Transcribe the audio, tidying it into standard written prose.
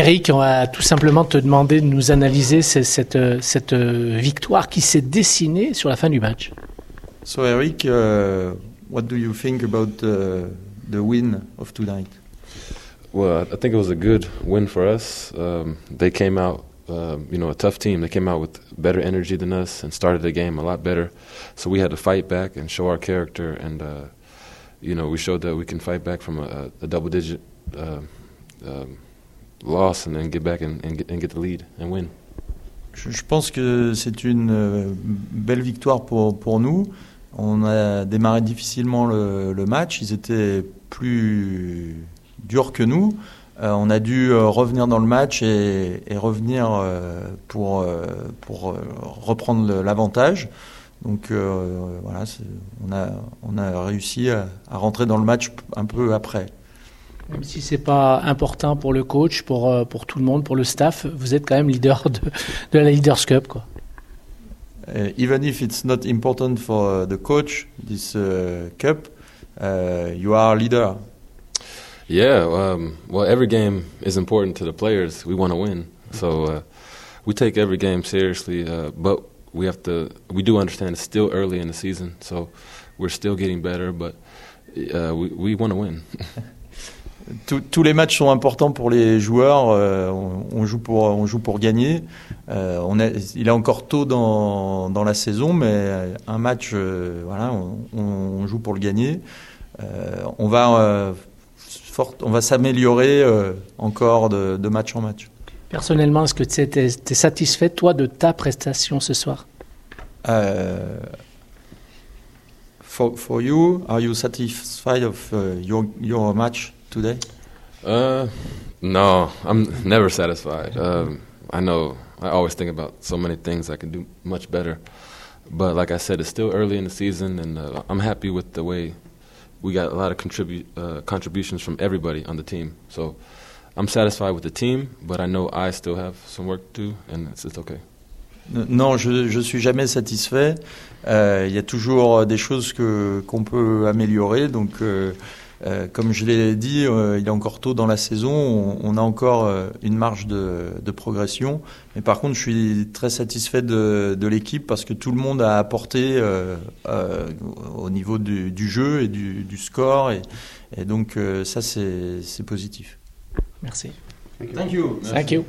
Eric, on va tout simplement te demander de nous analyser cette victoire qui s'est dessinée sur la fin du match. So Eric, what do you think about the win of tonight? Well, I think it was a good win for us. They came out, a tough team. They came out with better energy than us and started the game a lot better. So we had to fight back and show our character, and we showed that we can fight back from a double-digit loss and then get back and get the lead and win. Je pense que c'est une belle victoire pour nous. On a démarré difficilement le match. Ils étaient plus durs que nous. On a dû revenir dans le match et revenir pour reprendre l'avantage. Donc voilà, on a réussi à rentrer dans le match un peu après. Même si c'est pas important pour le coach, pour tout le monde, pour le staff, vous êtes quand même leader de la Leaders Cup, quoi. Even if it's not important for the coach, this cup, you are a leader. Yeah, well, every game is important to the players. We want to win, so we take every game seriously. But we do understand it's still early in the season, so we're still getting better. But we want to win. Tous les matchs sont importants pour les joueurs. On joue pour gagner. Il est encore tôt dans la saison, mais un match, on joue pour le gagner. On va s'améliorer encore de match en match. Personnellement, est-ce que tu es satisfait, toi, de ta prestation ce soir? For you, are you satisfied of your match today? No, I'm never satisfied. I know I always think about so many things I can do much better. But like I said, it's still early in the season, and I'm happy with the way we got a lot of contributions from everybody on the team. So I'm satisfied with the team, but I know I still have some work to do, and it's okay. Non, je suis jamais satisfait. Il y a toujours des choses qu'on peut améliorer. Donc, comme je l'ai dit, il est encore tôt dans la saison. On a encore une marge de progression. Mais par contre, je suis très satisfait de l'équipe parce que tout le monde a apporté au niveau du jeu et du score. Et donc, ça, c'est positif. Merci. Thank you. Thank you.